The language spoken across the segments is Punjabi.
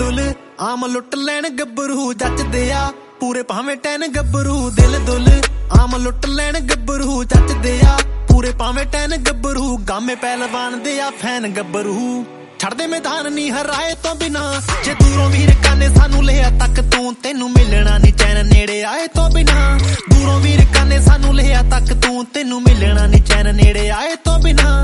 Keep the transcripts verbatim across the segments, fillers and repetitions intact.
ਦੁਲ ਆਮ ਲੁੱਟ ਲੈਣ ਗੱਭਰੂ ਜੱਚਦੇ ਆ ਪੂਰੇ ਭਾਵੇਂ ਟੈਨ ਗੱਭਰੂ ਦਿਲ ਦੁਲ ਆਮ ਲੁੱਟ ਲੈਣ ਗੱਭਰੂ ਜੱਚਦੇ ਆ ਪੂਰੇ ਭਾਵੇਂ ਟੈਨ ਗੱਭਰੂ ਗਾਮੇ ਪਹਿਲਵਾਨ ਦੇ ਆ ਫੈਨ ਗੱਭਰੂ ਛੱਡਦੇ ਮੈਦਾਨ ਨਹੀਂ ਹਰਾਏ ਤੋਂ ਬਿਨਾ ਜੇ ਦੂਰੋਂ ਵੀਰ ਕਾਨੇ ਸਾਨੂੰ ਲਿਆ ਤੱਕ ਤੂੰ ਤੈਨੂੰ ਮਿਲਣਾ ਨਹੀਂ ਚੈਨ ਨੇੜੇ ਆਏ ਤੋਂ ਬਿਨਾ ਦੂਰੋਂ ਵੀਰ ਕਾਨੇ ਸਾਨੂੰ ਲਿਆ ਤੱਕ ਤੂੰ ਤੈਨੂੰ ਮਿਲਣਾ ਨਹੀਂ ਚੈਨ ਨੇੜੇ ਆਏ ਤੋਂ ਬਿਨਾ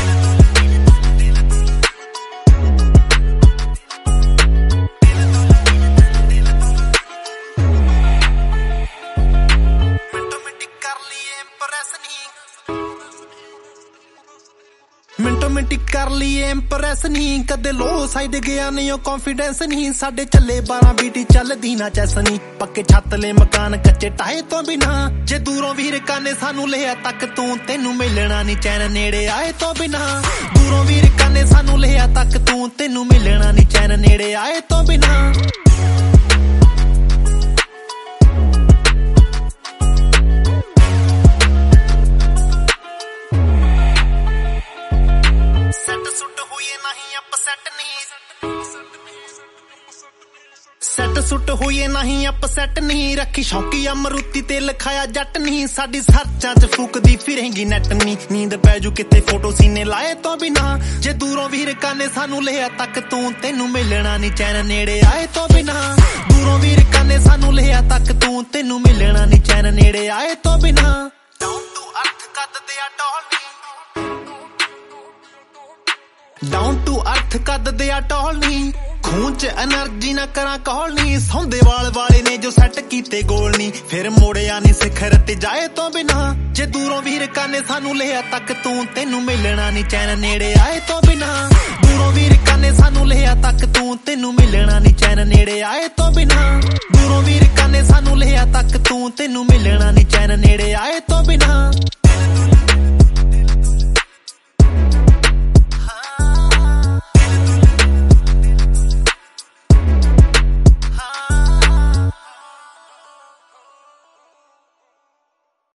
ਮਿੰਟੋ ਮਿੰਟੀ ਕਰ ਲਈਏ ਇੰਪ੍ਰੈਸ ਨਹੀਂ ਕਦੇ ਲੋ ਸਾਈਡ ਗਿਆ ਨਹੀਂ ਉਹ ਕੌਨਫੀਡੈਂਸ ਨਹੀਂ ਸਾਡੇ ਚੱਲੇ ਬਾਰਾਂ ਬੀਟੀ ਚੱਲਦੀ ਨਾ ਚੈਸ ਨਹੀਂ ਪੱਕੇ ਛੱਤਲੇ ਮਕਾਨ ਕੱਚੇ ਟਾਏ ਤੋਂ ਬਿਨਾ ਜੇ ਦੂਰੋਂ ਵੀਰ ਕਾਨੇ ਸਾਨੂੰ ਲਿਆ ਤੱਕ ਤੂੰ ਤੈਨੂੰ ਮਿਲਣਾ ਨਹੀਂ ਚੈਨ ਨੇੜੇ ਆਏ ਤੋਂ ਬਿਨਾ ਦੂਰੋਂ ਵੀਰ ਕਾਨੇ ਸਾਨੂੰ ਲਿਆ ਤੱਕ ਤੂੰ ਤੈਨੂੰ ਮਿਲਣਾ ਨਹੀਂ ਚੈਨ ਨੇੜੇ ਆਏ ਤੋਂ ਬਿਨਾ ਸੈਟ ਸੁੱਟ ਹੋਈਏ ਨਹੀਂ ਅਪਸੈਟ ਨਹੀਂ ਰੱਖੀ ਸ਼ੌਕੀ ਅਮਰੂਤੀ ਤੇ ਲਿਖਾਇਆ ਜੱਟ ਨਹੀਂ ਸਾਡੀ ਸਰਚਾਂ ਚ ਫੂਕਦੀ ਫਿਰੇਂਗੀ ਨੈਟ ਨਹੀਂ ਨੀਂਦ ਪੈ ਜੂ ਕਿਤੇ ਫੋਟੋ ਸੀਨੇ ਲਾਏ ਤੋਂ ਬਿਨਾ ਜੇ ਦੂਰੋਂ ਵੀਰ ਕਾਨੇ ਸਾਨੂੰ ਲਿਆ ਤੱਕ ਤੂੰ ਤੈਨੂੰ ਮਿਲਣਾ ਨਹੀਂ ਚੈਨ ਨੇੜੇ ਆਏ ਤੋਂ ਬਿਨਾ ਦੂਰੋਂ ਵੀਰ ਕਾਨੇ ਸਾਨੂੰ ਲਿਆ ਤੱਕ ਤੂੰ ਤੈਨੂੰ ਮਿਲਣਾ ਨਹੀਂ ਚੈਨ ਨੇੜੇ ਆਏ ਤੋਂ ਬਿਨਾ ਡਾਊਨ ਟੂ ਅਰਥ ਕੱਦਦੇ ਆ ਟੋਲ ਨੀ ਡਾਊਨ ਟੂ ਅਰਥ ਕੱਦਦੇ ਆ ਟੋਲ ਨੀ ਖੂਨ ਚ ਐਨਰਜੀ ਨਾ ਕਰਾਂ ਕੌਲ ਨੀ ਸੌਂਦੇ ਵਾਲ ਵਾਲੇ ਨੇ ਜੋ ਸੈੱਟ ਕੀਤੇ ਗੋਲ ਨੀ ਫਿਰ ਮੋੜਿਆ ਨੀ ਸਿਖਰ ਤੇ ਜਾਏ ਤੋਂ ਬਿਨਾ ਜੇ ਦੂਰੋਂ ਵੀਰ ਕਾਨੇ ਸਾਨੂੰ ਲਿਆ ਤੱਕ ਤੂੰ ਤੈਨੂੰ ਮਿਲਣਾ ਨੀ ਚੈਨ ਨੇੜੇ ਆਏ ਤੋਂ ਬਿਨਾ ਦੂਰੋਂ ਵੀਰ ਕਾਨੇ ਸਾਨੂੰ ਲਿਆ ਤੱਕ ਤੂੰ ਤੈਨੂੰ ਮਿਲਣਾ ਨੀ ਚੈਨ ਨੇੜੇ ਆਏ ਤੋਂ ਬਿਨਾ ਦੂਰੋਂ ਵੀਰ ਕਾਨੇ ਸਾਨੂੰ ਲਿਆ ਤੱਕ ਤੂੰ ਤੈਨੂੰ ਮਿਲਣਾ ਨੀ ਚੈਨ ਨੇੜੇ ਆਏ ਤੋਂ ਬਿਨਾ